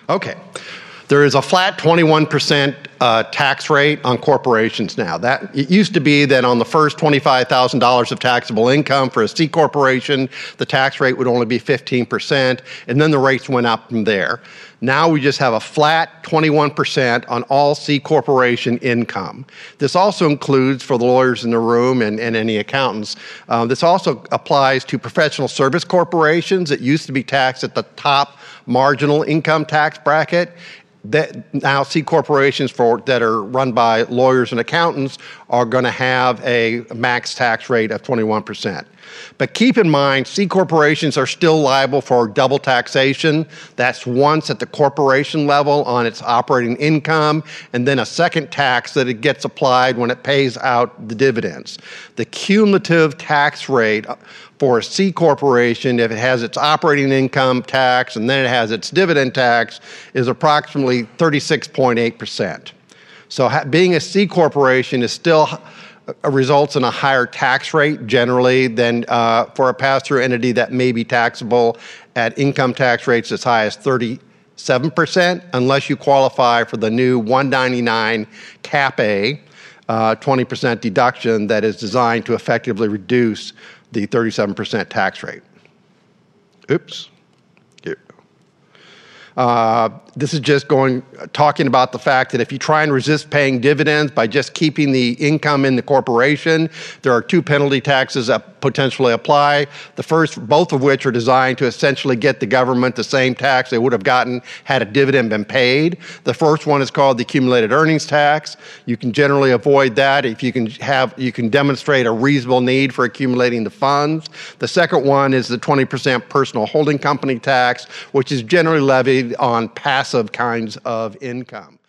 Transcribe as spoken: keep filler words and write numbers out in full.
Okay. There is a flat twenty-one percent uh, tax rate on corporations now. That it used to be that on the first twenty-five thousand dollars of taxable income for a C corporation, the tax rate would only be fifteen percent, and then the rates went up from there. Now we just have a flat twenty-one percent on all C corporation income. This also includes, for the lawyers in the room and, and any accountants, uh, this also applies to professional service corporations that used to be taxed at the top marginal income tax bracket. That now C corporations for that are run by lawyers and accountants are going to have a max tax rate of twenty-one percent. But keep in mind, C corporations are still liable for double taxation. That's once at the corporation level on its operating income, and then a second tax that it gets applied when it pays out the dividends. The cumulative tax rate for a C corporation, if it has its operating income tax and then it has its dividend tax, is approximately thirty-six point eight percent. So ha- being a C corporation is still uh, results in a higher tax rate generally than uh, for a pass-through entity that may be taxable at income tax rates as high as thirty-seven percent, unless you qualify for the new one ninety-nine Cap A, uh, twenty percent deduction that is designed to effectively reduce the thirty-seven percent tax rate. Oops. Here. Uh, this is just going, talking about the fact that if you try and resist paying dividends by just keeping the income in the corporation, there are two penalty taxes that potentially apply. The first, both of which are designed to essentially get the government the same tax they would have gotten had a dividend been paid. The first one is called the accumulated earnings tax. You can generally avoid that if you can have, you can demonstrate a reasonable need for accumulating the funds. The second one is the twenty percent personal holding company tax, which is generally levied on passive kinds of income.